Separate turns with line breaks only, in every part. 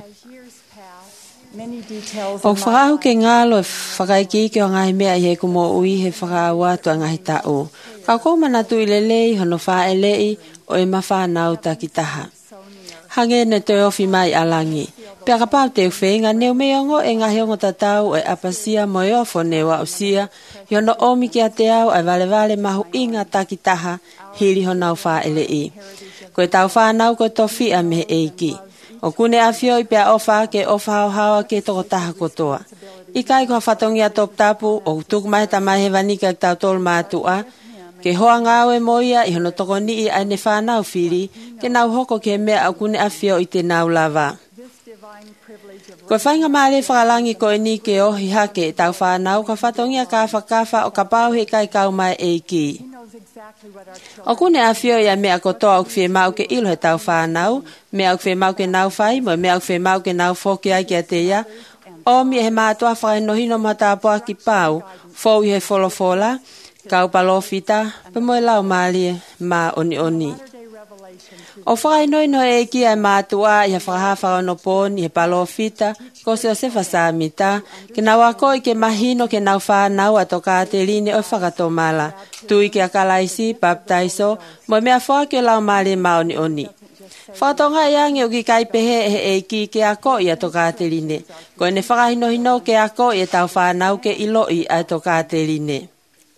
O whakau ke ngalo e whakaiki ki o ngahi mea he kumo ui he whakau atu a ngahi tau. Kau kou manatu i lelei hono wha elei o e mawhanau takitaha. Hange ne te ofi mai alangi. Pea ka pau te uwhenga neu meongo e ngahi ongo tatau e apasia mo e ofo newa usia. Hono omi ki a te au ai vale mahu inga takitaha hiri honau wha elei. Koe tau whanau ko tofi a me eiki. O kune afio i pea ofa ke ofa hawa ke toko taha kotoa. Ikai ko whatongi a top tapu o tuku mai tamai he vanika ki tau tolu mātua. Ke hoa ngawe moia i hono toko nii ai ne whanau whiri ke nau hoko ke mea o kune afio i te nau lava. Koe whainga maare whakalangi ko e ni ke ohi hake tau whanau ka whatongi a kafa o ka pau he kai kau mai eiki. O kune afio ia mea kotoa o kwhi mau ke ilo he tau whanau, mea o kwhi mau ke nau whai, mo mea o kwhi mau ke nau whoki ai kia te ia. O mi he mātua whakai no hino matapoa ki pau, fōu i he wholofola, kau palofita, pe moe lau maalie ma oni. O whakai no e ki ai mātua i he whakahafa o no pōni he palofita, ko se o se whasamita, ke nau ako i ke mahino ke nau whanau ato ka te line o whakatomala, tui ke akalaisi, baptaiso, mo mea whua ke lau maalie ma oni. Whatonga iangi o ki kai pehe he e ki ke ako i ato ka te line, ko ne whakahino ke ako i tau whanau ke ilo i ato ka te line.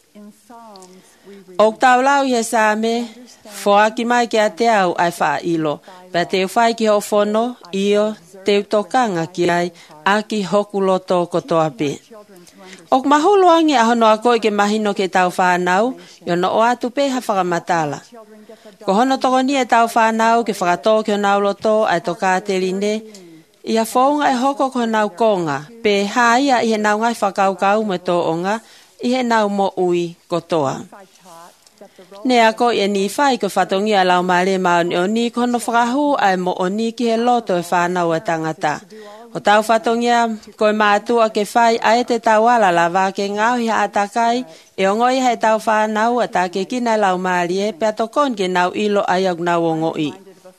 O tau lau i he same, whoa ki mai ke a te au ai wha ilo, pa te uwhai ki ho whono, io, te utokanga ki ai, a ki hoku loto kotoa pe. O mahuluangi a hono a koe ke mahino ke tau whanau, i ono o atu pe ha whakamatala. Ko hono toko ni e tau whanau ke whakatō ke honau loto ai toka te line, i a whaunga e hoko ko honau konga, pe haia i he nau ngai whakaukau me tō onga, i he nau mo ui kotoa. Ne ako i ni whai ko whatongi a lau maare maoni o ni ko hono whakahu ai mo o ni ki he loto e whanau a tangata. O tau whatongi a koe mātua ke whai a e te tau ala lava ke ngau hi a atakai e ongoi he tau whanau a ta ke kina lau maari e pe atokon ke nau ilo ai au nau ongoi.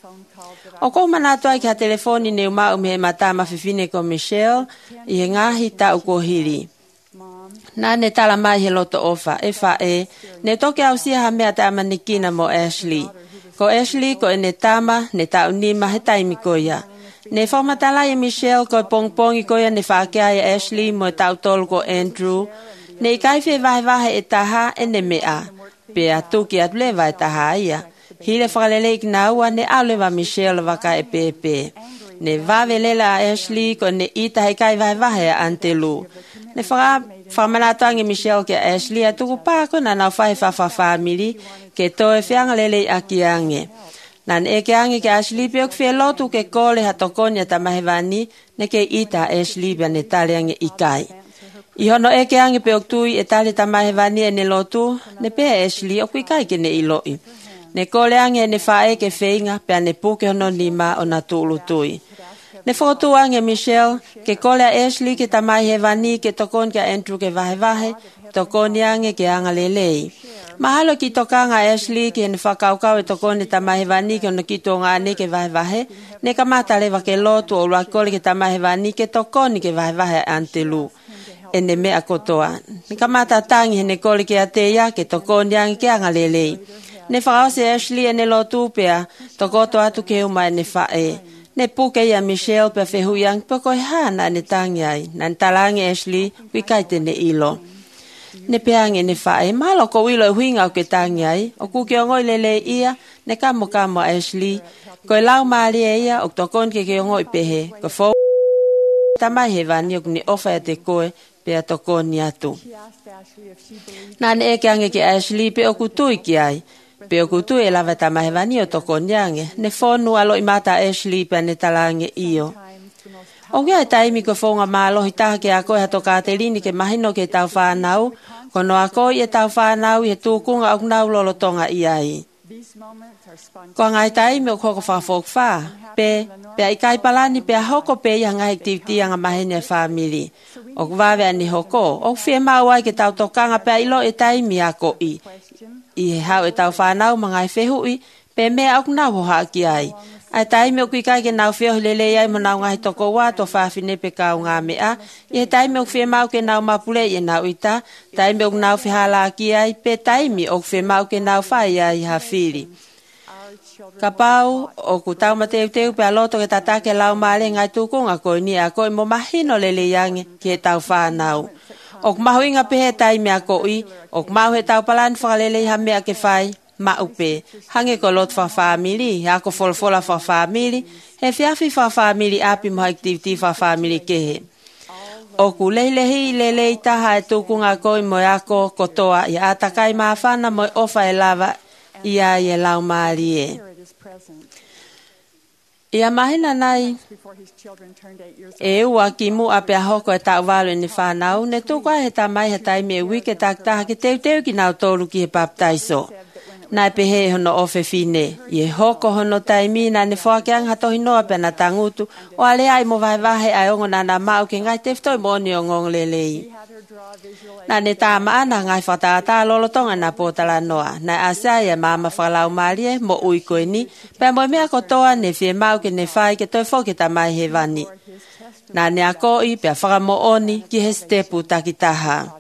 O kou manatua ki ha telefoni ne umau me he mata mawhiwhine ko Michelle i he ngahi tau ko hiri. Nā ne tala mai he loto ofa, e wha e, ne toke au sia ha mea te amanikina mo Ashley. Ko Ashley ko e ne tama, ne tau nima he taimi ko ia. Ne whaumatala e Michelle ko e pongpongi ko ia ne whaakea e Ashley mo e tau tolu ko Andrew. Ne i kaiwhe vahe e taha e ne mea, pe a tuki at lewa e taha ia. Hile whakalele ik naua ne au lewa Michelle waka e pepe. Ne vawe lela a Ashley ko ne ita he kai vahe a Antelu. Ne whamanatuangi Michelle ke Ashley a tuku pāko na nau whahe family ke toe whianga lele a kiange. Nan e kiange ke Ashley pe ok whea lotu ke kole hatokoni a tamahewani ne ke ita Ashley pe ne taleange ikai. I hono e kiange pe ok tui e tale tamahewani e ne lotu ne pe Ashley ok ikai ke ne iloi. Ne koleange ne whae ke wheinga pe ne puke hono nima o na tulu tui. Ne whotuange Michelle, ke kole a Ashley ke tamai he vani ke tokon ke Andrew ke vahe, tokoni ange ke anga lelei. Mahalo ki tokanga Ashley ke ne whakaukau e tokoni tamai he vani ke ono ki tonga ane ke vahe, ne kamata lewa ke lotu o luakole ke tamai he vani ke tokoni ke vahe Antelu. E ne mea kotoa. Ne kamata tangi he ne kole ke ateia ke tokoni ange ke anga lelei. Ne whakaose Ashley e ne lotu pea, tokoto atu ke umai ne whae. Ne puke ia Michelle pe whehuyang poko e hana ne tangi ai. Nan talangi Ashley, wikaite ne ilo. Ne peange ne whae, malo ko wilo e huinga o ke tangi ai. O kuke o ngoi lele ia, ne kamo Ashley. Ko e lau maari e ia, o tokon ke o ngoi pehe. Ko fo tamai he vani o kuni ofa e te koe, pe a tokon ni atu. Nan e keange ke Ashley pe o kutui ki ai. Pe o kutu e lava tamahewani o toko nyange, ne whonu alo i mata Ashley pe ne talange io. O kia e taimi ko whonga mālohi taha ke a koe hato kātelini ke mahino ke tau whanau, kono a koe e tau whanau i he tūkunga au nau lolotonga i ai. Ko ngai taimi o koko whawhok wha, pe a ikai palani pe a hoko pe i hanga hektiviti anga mahine family. O kwawe ani hoko, o whia mau ai ke tau tokanga pe a ilo e taimi a ko i he hau e tau whanau mangai whehui, pe mea au nau ho haki ai. Ai taimi o kui kai ke nau whio lele ai mo nau ngahi toko wā to whawhine pe kau ngā mea. I he taimi o whio mau ke nau mapule i nau ita. Taimi o nau whihala ki ai pe taimi o whio mau ke nau whai ai ha whiri. Ka pau o ku tau mateu teu pe aloto ke tata ke lau maale ngai tukunga koe ni a koe mo mahino lele yangi ki he tau whanau. O ku mahu inga pe he taimi a koi, o ku mahu he tau palani whakalele ha mea ke whai. Ma upe, hange ko lot fa family, ha ko folfola fa family, he fiafi fa family api mo activity fa family kehe. O ku leilehi lelei taha e tukunga koi mo ako kotoa, ia atakai maafana mo ofa e lava ia e lau maari e. Ia mahina nai, e ua ki mu ape a hoko e tau walo ni whanau, ne tukua he tamai he taimi e wike taktaha ki teu ki nau tolu ki he baptaiso. Nai pehe hono ofe fine. Ie hoko hono taimi na ne whake ang hatohi noa pe na tangutu. O ale ai mo vai vahe ai ongo na na mau ke ngai teftoi moni o ngong lelei. Na ne tāma ana ngai whataata lolotonga na pōtala noa. Nai asai e mama whalau marie mo ui koe ni. Pe mo mea kotoa ne fie mau ke ne whai ke toi whoke tamai he vani. Na ne a koi pe a whakamo oni ki he stepu takitaha.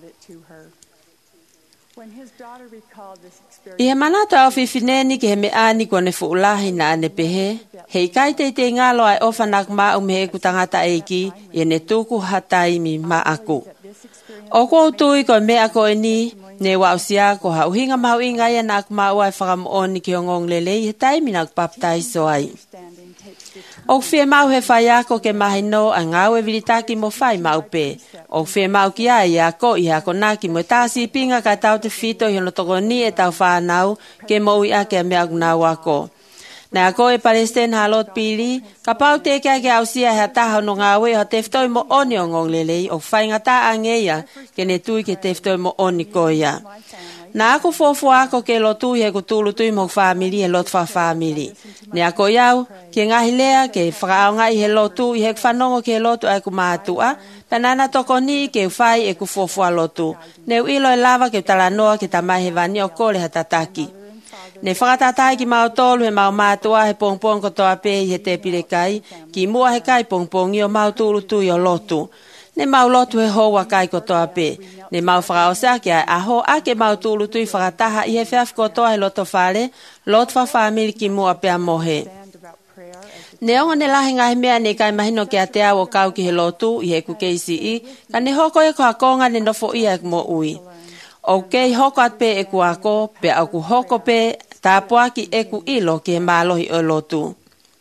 I he manatu au whiwhineni ki he me ani kone fuulahi na ane pehe. Hei kai te ngalo ai ofanak maa me he kutangata eiki i ne tuku hataimi ma aku. O ko tui ko mea ko ni ne wausia ko ha uhinga mau inga ia na aku maa ai whakamo oni ki ongong lelei he taimi na baptaiso ai. O whie mau he whai ako ke mahino a ngau e viritaki mo whai mau pe. O whie mau ki ai ako i hako naki mo tāsi pinga ka tau te whito i hono toko ni e tau whanau ke mo i ake a mea gunau ako. Na ako e Palestine halot pili, ka pau te kia ke ausia hea taha no ngā ue ho teftoi mo oni o ngong lelei o whai ngata angeia ke ne tui ke teftoi mo oni koia. Na ako fofu ako ke lotu he kutulu tui mo family he lot fa family. Ne ako iau ke ngahi lea ke whakao ngai he lotu i he whanongo ke lotu ai kumātua. Penana toko ni ke whai e ku fofu a lotu. Neu ilo e lava ke talanoa ke tamai he vani o kore hatataki. Ne whakatatai ki mau tolu he mau mātua he pongpong ko toa pe he te pirekai. Ki mua he kai pongpongi o mau tulu tui o lotu. Ne mau lotu he hoa kai ko toa pe. Ne mau whakaosa ki ai aho a ke mau tulu tui whakataha i he whiaf ko toa he loto whare. Lot wha whamiri ki mua pe a mohe. Ne onga ne lahi ngai mea ne kai mahino ke a te au o kau ki he lotu i he ku KCE. Ka ne hoko e ko a konga ne nofo ia e mo ui. O kei hoko at pe e ku ako pe au ku hoko pe tāpua ki e ku ilo ki he mālohi o lotu.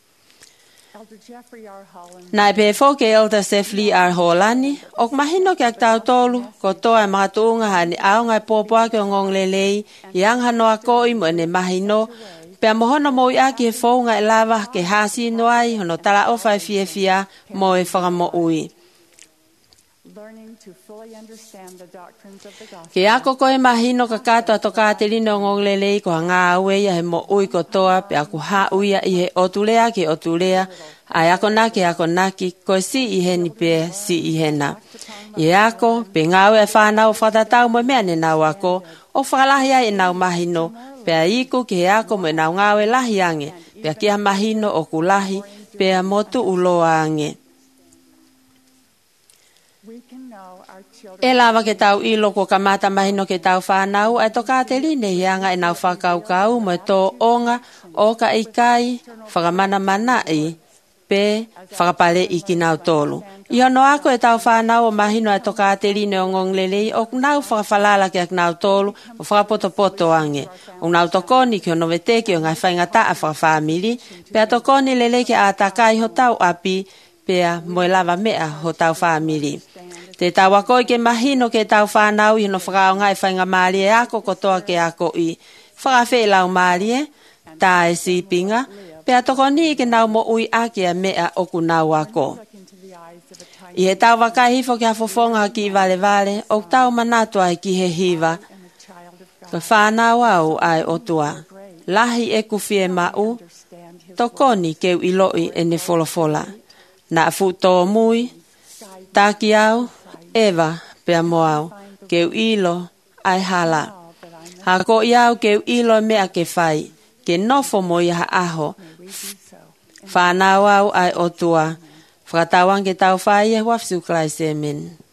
Nai pe fo ke Elder Jeffrey R. Holani, ok mahino ke ak tau tolu, ko toa e mga tuunga ha ni aonga e pōpua ke o ngong lelei, i anghano a koi mo ne mahino, pe a mohono mo i aki he fōunga e lava ke hasi noai, hono tala ofa e fie fia, mo e whakamo ui. Ke ako koe mahino ka katoa to kāterine o ngong lelei ko ngā ueia he mo ui ko toa pe aku ha uia i he otulea ke otulea ai ako naki koe si i he ni pe si i he na. I ako pe ngā ue e whanau whatatau mo mea ne nau ako o whakalahi ai e nau mahino pe a iku ke he ako mo e nau ngā ue lahi ange pe a kia mahino o kulahi pe a motu uloa ange. E lava ke tau ilo ko kamata mahino ke tau whanau, ai to kāterine hianga e nau whakaukau mo e tō onga o ka ikai, whakamana manai, pe whakapale i ki nau tolu. I hono ako e tau whanau o mahino e to kāterine o ngong lelei, o nau whakawhalala ke ak nau tolu, o whakapoto ange. O nau tokoni ki hono veteki o ngai whaingata a whakawhamiri, pe a tokoni lelei ke a takai ho tau api, pe a moe lava mea ho tau whamiri. Te tawa koi ke mahino ke tau whanau i no whakao ngai whainga maari e ako kotoa ke ako i whakawhi lau maari e, tā e sipinga, pe a toko ni ke nau mo ui ake a mea oku nau ako. I he tau wakai hifo ke hafofonga ki vale vale, o tau manatua ki he hiva, ka whanau au ai otua, lahi e kuwhie mau, tokoni keu iloi e ne folofola, na futo mui, taki au, Eva pea moau, keu ilo ai hala. Hako iau keu ilo mea ke whai, ke nofo mo i ha aho. Whanau au ai o tua. Whakatawang ke tau whai e wafsu klai semen.